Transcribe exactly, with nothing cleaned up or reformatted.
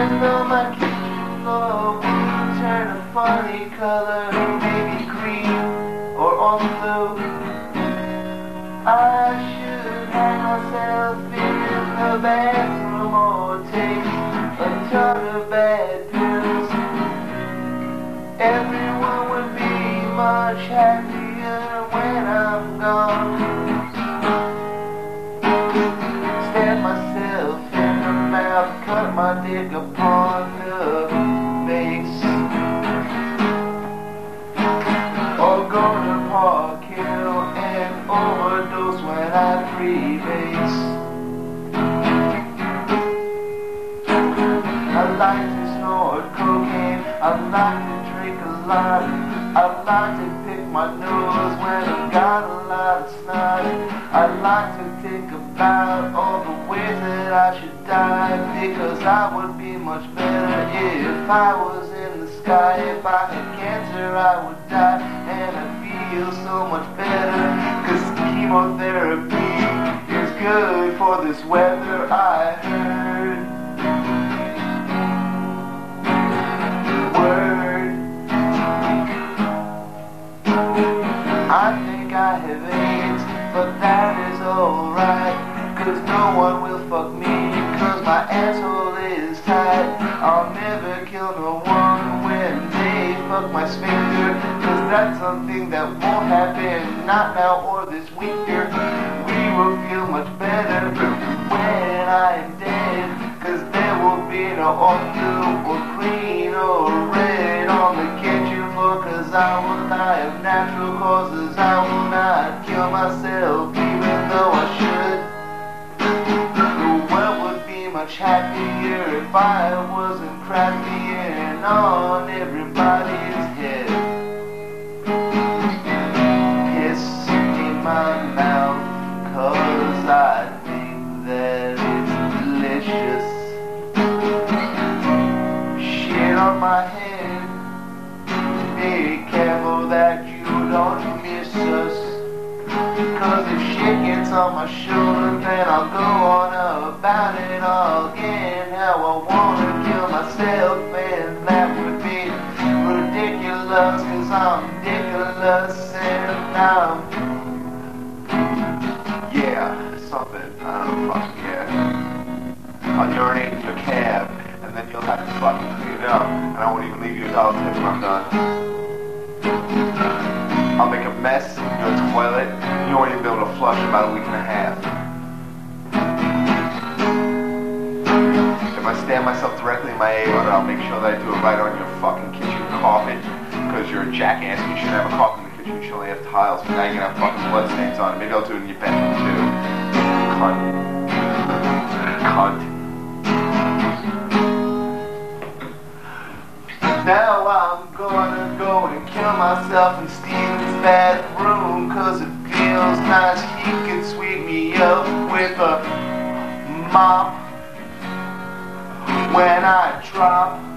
Even though my kitchen floor would turn a funny color, maybe green or all blue, I should hang myself in the bathroom or take a ton of bad pills. Everyone would be much happier when I'm gone. Stab myself in the mouth, cut my dick upon the face, or go to Park Hill and overdose when I freebase. I like to snort cocaine, I like to drink a lot, I like to pick my nose when I've got a lot of snot. I like to think about all the ways that I should die, because I would be much better if I was in the sky. If I had cancer I would die, and I feel so much better, cause chemotherapy is good for this weather, I heard. Word. I think I have AIDS, but that is alright, cause no one will fuck me, cause my asshole is tight. I'll never kill no one when they fuck my sphincter, cause that's something that won't happen, not now or this winter. We will feel much better when I am dead, cause there will be no all blue or green or red on the kitchen floor, cause I will die of natural causes. I will not kill myself even though I should. The world would be much happier if I wasn't crapping on everybody's head. Piss in my mouth, cause I think that it's delicious. Shit on my head, be careful that you don't miss us, cause if shit gets on my shoulder, then I'll go on about it all again. How I wanna kill myself, and that would be ridiculous, cause I'm ridiculous and I'm, yeah, something, I don't know, fucking yeah. I'll urinate in your cab, and then you'll have to fucking clean it up, and I won't even leave you a dollar tip when I'm done. I'll make a mess in your toilet, and you won't even be able to flush in about a week and a half. If I stand myself directly in my aorta, I'll make sure that I do it right on your fucking kitchen carpet, because you're a jackass and you shouldn't have a carpet in the kitchen, you should only have tiles, but now you're gonna have fucking blood stains on it. Maybe I'll do it in your bedroom too. Cunt. Cunt. Now I'm gonna go and kill myself in Steven's bathroom, cause it feels nice. He can sweep me up with a mop when I drop.